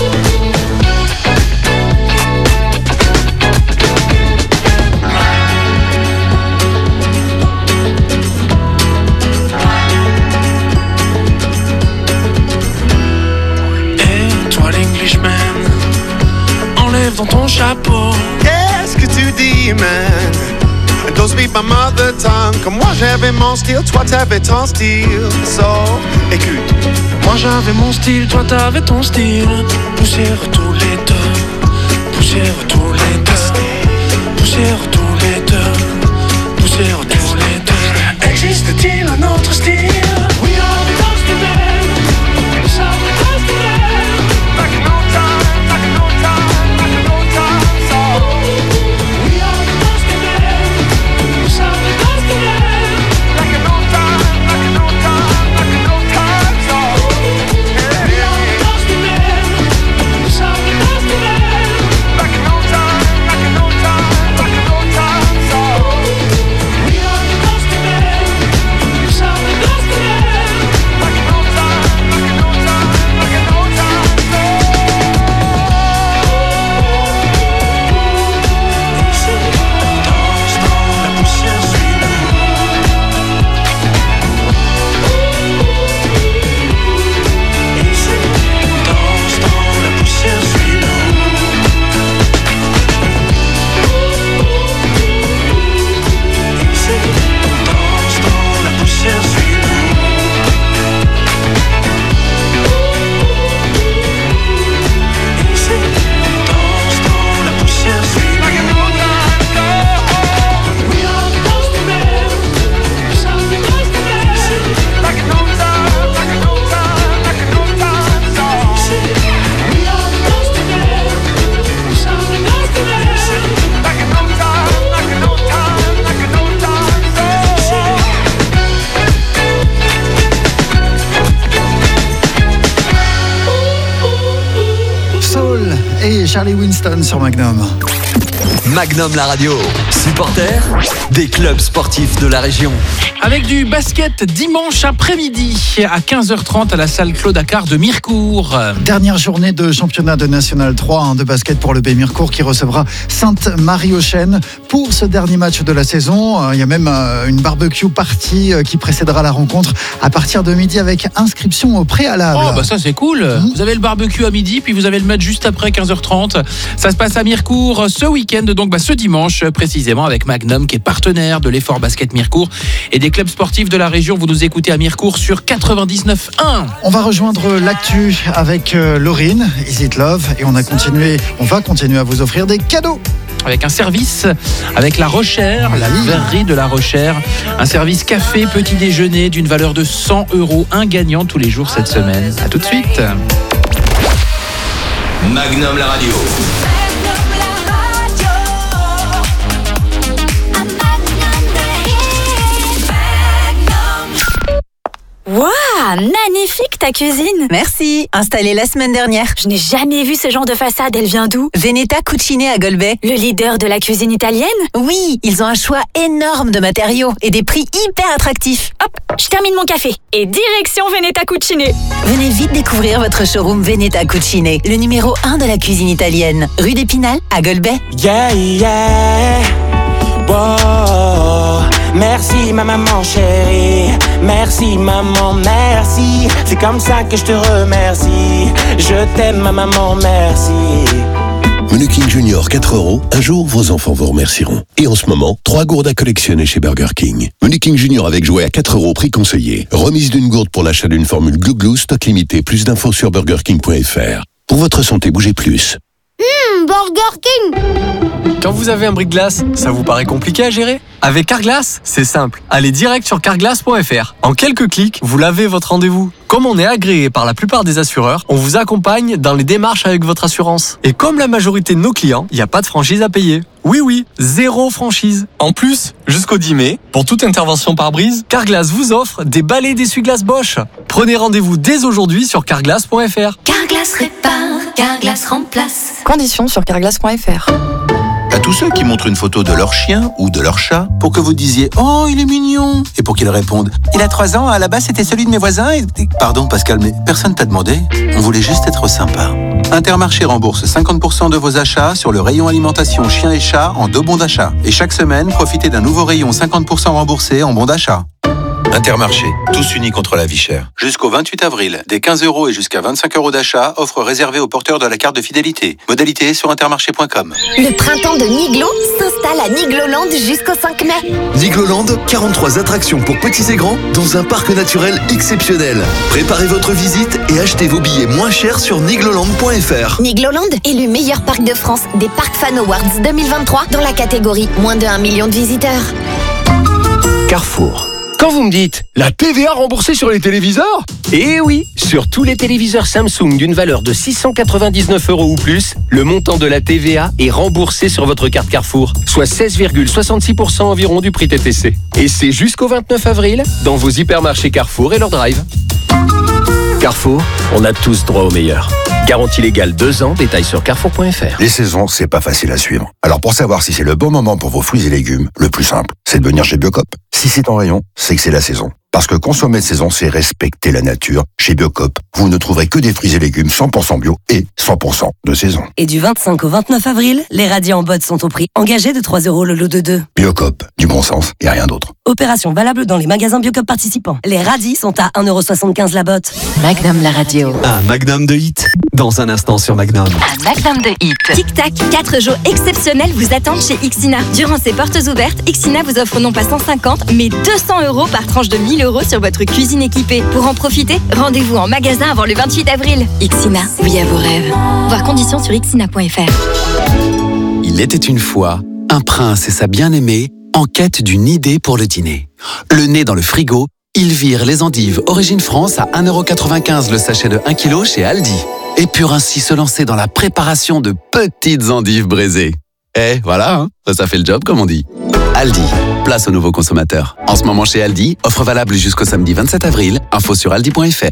enlève dans ton chapeau. Qu'est-ce que tu dis, man? Don't speak my mother tongue. Comme moi j'avais mon style, toi t'avais ton style. So, écoute. Moi j'avais mon style, toi t'avais ton style. Poussière tous les deux. Poussière tous les deux. Poussière tous les deux. Poussière tous les deux. Existe-t-il un autre style? We are the Ghost Men. We are the Ghost Men. Back in no time, back in no time, back in no time. So we are the Ghost Men. We are the Ghost Men. Back in no time, back in no time, back in no time. So we are the Ghost Men. We are the Ghost Men. Back in no time, back in no time, back in no time. So we are the Ghost Men. We are the Ghost Men. Back in no time, back in no time, back in no time. Et Charlie Winston sur Magnum. Magnum la radio, supporter des clubs sportifs de la région. Avec du basket dimanche après-midi à quinze heures trente à la salle Claude Accart de Mirecourt. Dernière journée de championnat de National trois hein, de basket pour le B Mirecourt qui recevra Sainte-Marie-aux-Chênes pour ce dernier match de la saison. Il y a même une barbecue party qui précédera la rencontre à partir de midi avec inscription au préalable. Oh bah ça c'est cool. Mmh. Vous avez le barbecue à midi puis vous avez le match juste après quinze heures trente. Ça se passe à Mirecourt ce week-end, donc bah, ce dimanche précisément avec Magnum qui est partenaire de l'effort basket Mirecourt et des clubs sportifs de la région. Vous nous écoutez à Mirecourt sur quatre-vingt-dix-neuf un. On va rejoindre l'actu avec euh, Laurine, Is It Love, et on a continué, on va continuer à vous offrir des cadeaux. Avec un service avec La Rochère, la verrerie de La Rochère. Un service café, petit déjeuner d'une valeur de cent euros. Un gagnant tous les jours cette semaine. A tout de suite. Magnum la radio. Waouh, magnifique ta cuisine. Merci, installée la semaine dernière. Je n'ai jamais vu ce genre de façade, elle vient d'où? Veneta Cucine à Golbet. Le leader de la cuisine italienne? Oui, ils ont un choix énorme de matériaux et des prix hyper attractifs. Hop, je termine mon café et direction Veneta Cucine. Venez vite découvrir votre showroom Veneta Cucine, le numéro un de la cuisine italienne, rue d'Épinal à Golbet. Yeah, yeah. Wow. Merci ma maman chérie, merci maman, merci. C'est comme ça que je te remercie. Je t'aime ma maman, merci. Menu King Junior quatre euros, un jour vos enfants vous remercieront. Et en ce moment, trois gourdes à collectionner chez Burger King. Menu King Junior avec jouet à quatre euros, prix conseillé. Remise d'une gourde pour l'achat d'une formule Glu Glu, stock limité. Plus d'infos sur burger king point f r. Pour votre santé, bougez plus. Hum, Burger King. Quand vous avez un brise-glace, ça vous paraît compliqué à gérer? Avec Carglass, c'est simple. Allez direct sur carglass point f r. En quelques clics, vous lavez votre rendez-vous. Comme on est agréé par la plupart des assureurs, on vous accompagne dans les démarches avec votre assurance. Et comme la majorité de nos clients, il n'y a pas de franchise à payer. Oui, oui, zéro franchise. En plus, jusqu'au dix mai, pour toute intervention par brise, Carglass vous offre des balais d'essuie-glace Bosch. Prenez rendez-vous dès aujourd'hui sur carglass point f r. Carglass répare, Carglass remplace. Conditions sur carglass point f r. À tous ceux qui montrent une photo de leur chien ou de leur chat pour que vous disiez « Oh, il est mignon !» et pour qu'ils répondent « Il a trois ans, à la base c'était celui de mes voisins et... » Pardon Pascal, mais personne t'a demandé. On voulait juste être sympa. Intermarché rembourse cinquante pour cent de vos achats sur le rayon alimentation chien et chat en deux bons d'achat. Et chaque semaine, profitez d'un nouveau rayon cinquante pour cent remboursé en bons d'achat. Intermarché, tous unis contre la vie chère. Jusqu'au vingt-huit avril, des quinze euros et jusqu'à vingt-cinq euros d'achat, offre réservée aux porteurs de la carte de fidélité. Modalité sur intermarché point com. Le printemps de Niglo s'installe à Nigloland jusqu'au cinq mai. Nigloland, quarante-trois attractions pour petits et grands dans un parc naturel exceptionnel. Préparez votre visite et achetez vos billets moins chers sur nigloland point f r. Nigloland, élu meilleur parc de France des Parc Fan Awards deux mille vingt-trois dans la catégorie moins de un million de visiteurs. Carrefour. Quand vous me dites la T V A remboursée sur les téléviseurs? Eh oui, sur tous les téléviseurs Samsung d'une valeur de six cent quatre-vingt-dix-neuf euros ou plus, le montant de la T V A est remboursé sur votre carte Carrefour, soit seize virgule soixante-six pour cent environ du prix T T C. Et c'est jusqu'au vingt-neuf avril dans vos hypermarchés Carrefour et leur drive. Carrefour, on a tous droit au meilleur. Garantie légale deux ans, détails sur carrefour point f r. Les saisons, c'est pas facile à suivre. Alors pour savoir si c'est le bon moment pour vos fruits et légumes, le plus simple, c'est de venir chez Biocop. Si c'est en rayon, c'est que c'est la saison. Parce que consommer de saison, c'est respecter la nature. Chez Biocop, vous ne trouverez que des fruits et légumes cent pour cent bio et cent pour cent de saison. Et du vingt-cinq au vingt-neuf avril, les radis en botte sont au prix engagé de trois euros le lot de deux. Biocop, du bon sens et rien d'autre. Opération valable dans les magasins Biocop participants. Les radis sont à un euro soixante-quinze la botte. Magnum la radio. Un Magnum de hit, dans un instant sur Magnum. Un Magnum de hit. Tic Tac, quatre jours exceptionnels vous attendent chez Ixina. Durant ces portes ouvertes, Ixina vous offre non pas cent cinquante, mais deux cents euros par tranche de mille euros sur votre cuisine équipée. Pour en profiter, rendez-vous en magasin avant le vingt-huit avril. Ixina, oui à vos rêves. Voir conditions sur ixina point f r. Il était une fois un prince et sa bien-aimée en quête d'une idée pour le dîner. Le nez dans le frigo, ils virent les endives Origine France à un euro quatre-vingt-quinze le sachet de un kilo chez Aldi. Et purent ainsi se lancer dans la préparation de petites endives braisées. Eh, voilà, hein, ça, ça fait le job comme on dit. Aldi, place aux nouveaux consommateurs. En ce moment chez Aldi, offre valable jusqu'au samedi vingt-sept avril. Info sur aldi point f r.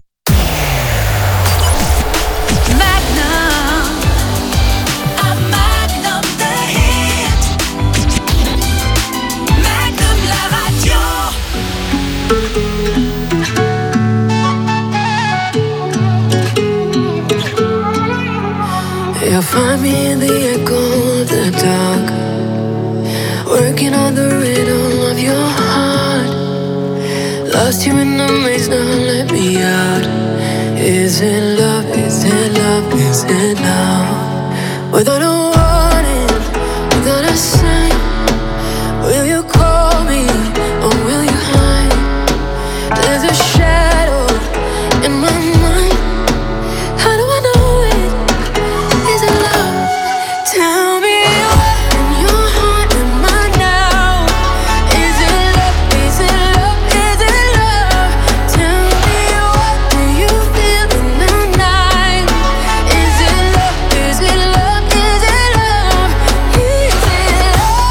You'll find me in the echo of the dark, working on the rhythm of your heart. Lost you in the maze, now let me out. Is it love, is it love, is it love? Without a warning, without a sign, will you call me or will you hide? There's a shadow in my mind. How do I know it? Is it love? Tell me what in your heart am I now? Is it love? Is it love? Is it love? Tell me what do you feel in the night? Is it love? Is it love? Is it love? Is it love?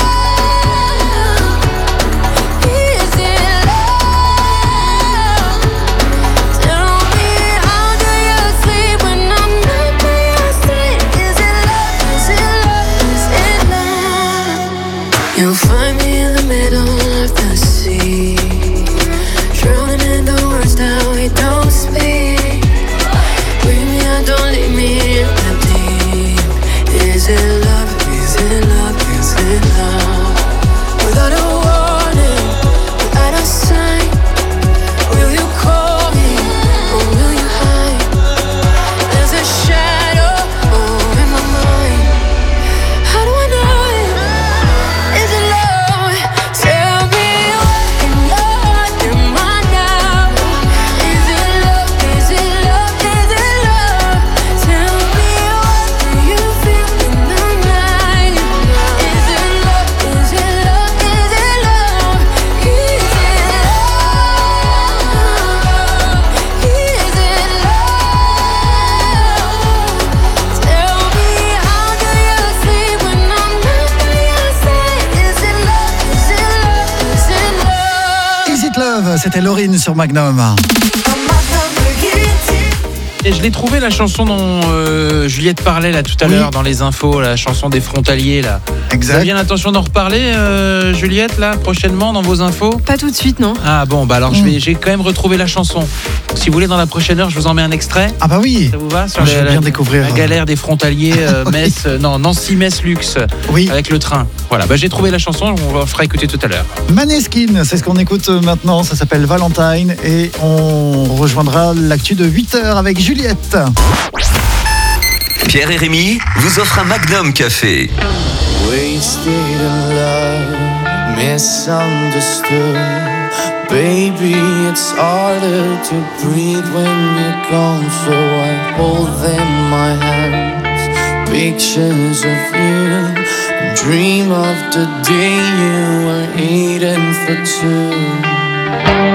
c'était Laurine sur Magnum. Et je l'ai trouvé la chanson dont euh, Juliette parlait là tout à oui. l'heure dans les infos, la chanson des frontaliers là. Exact. Vous avez bien l'intention d'en reparler, euh, Juliette, là, prochainement dans vos infos? Pas tout de suite, non. Ah bon, bah alors mmh. je vais, j'ai quand même retrouvé la chanson. Si vous voulez, dans la prochaine heure, je vous en mets un extrait. Ah bah oui. Ça vous va sur ah, le, Je veux bien la, découvrir. La galère des frontaliers, euh, oui. Metz, euh, non, Nancy-Metz Luxe, oui. avec le train. Voilà, bah j'ai trouvé la chanson, on la fera écouter tout à l'heure. Maneskin, c'est ce qu'on écoute maintenant, ça s'appelle Valentine et on rejoindra l'actu de huit heures avec Juliette. Pierre et Rémi vous offrent un Magnum Café. Wasted in love, misunderstood. Baby, it's harder to breathe when you're gone. So I hold in my hands pictures of you. And dream of the day you were eating for two.